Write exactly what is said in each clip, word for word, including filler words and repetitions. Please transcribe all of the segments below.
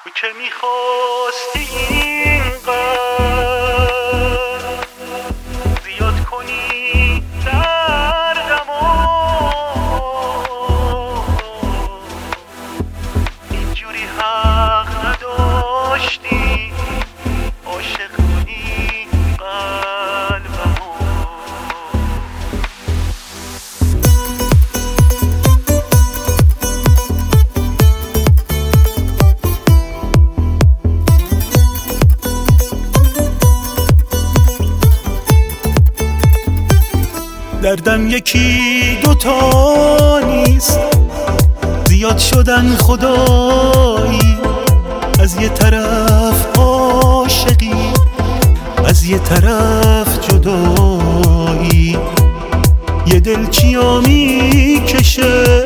تو که میخواستی اینقدر زیاد کنی دردمو، اینجوری حق نداشتی عاشق کنی قلبمو. دردم یکی دوتا نیست، زیاد شدن خدایی. از یه طرف عاشقی، از یه طرف جدایی. یه دل چیا میکشه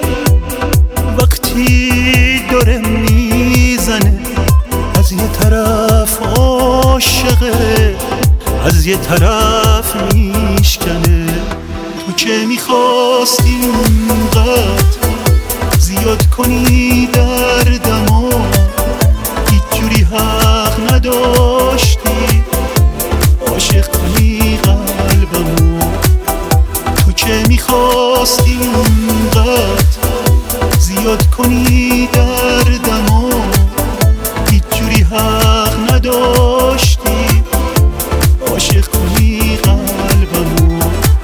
وقتی داره میزنه، از یه طرف عاشقه، از یه طرف میشکنه. تو که میخواستی اونقدر زیاد کنی دردمو، هیچ جوری حق نداشتی عاشق کنی قلبمو. تو که میخواستی اونقدر زیاد کنی دردمو، هیچ جوری حق نداشتی عاشق کنی قلبمو.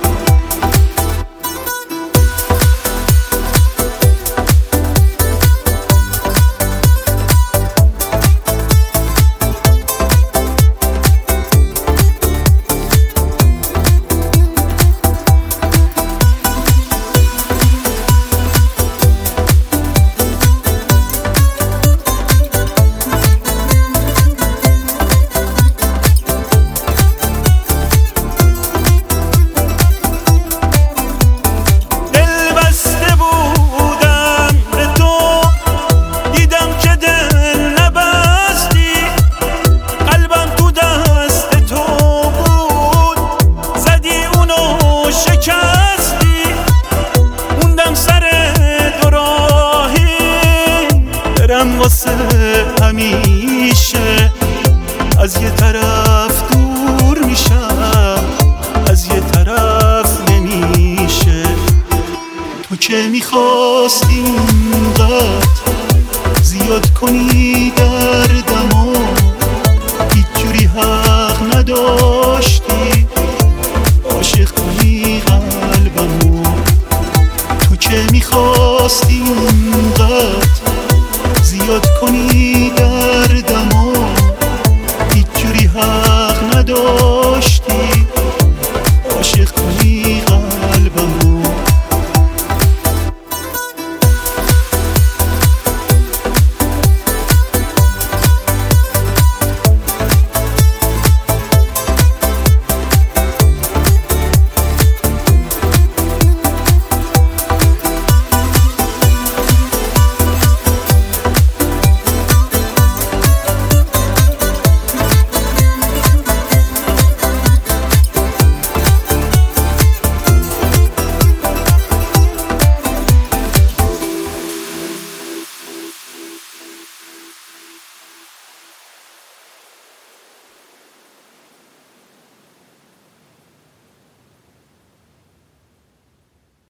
واسه همیشه از یه طرف دور میشم، از یه طرف نمیشه. تو که میخواستی اونقدر زیاد کنی دردمو، هیچ جوری حق نداشتی عاشق کنی قلبمو. تو که میخواستی اونقدر زیاد کنی دردمو، هیچ جوری حق نداشتی عاشق کنی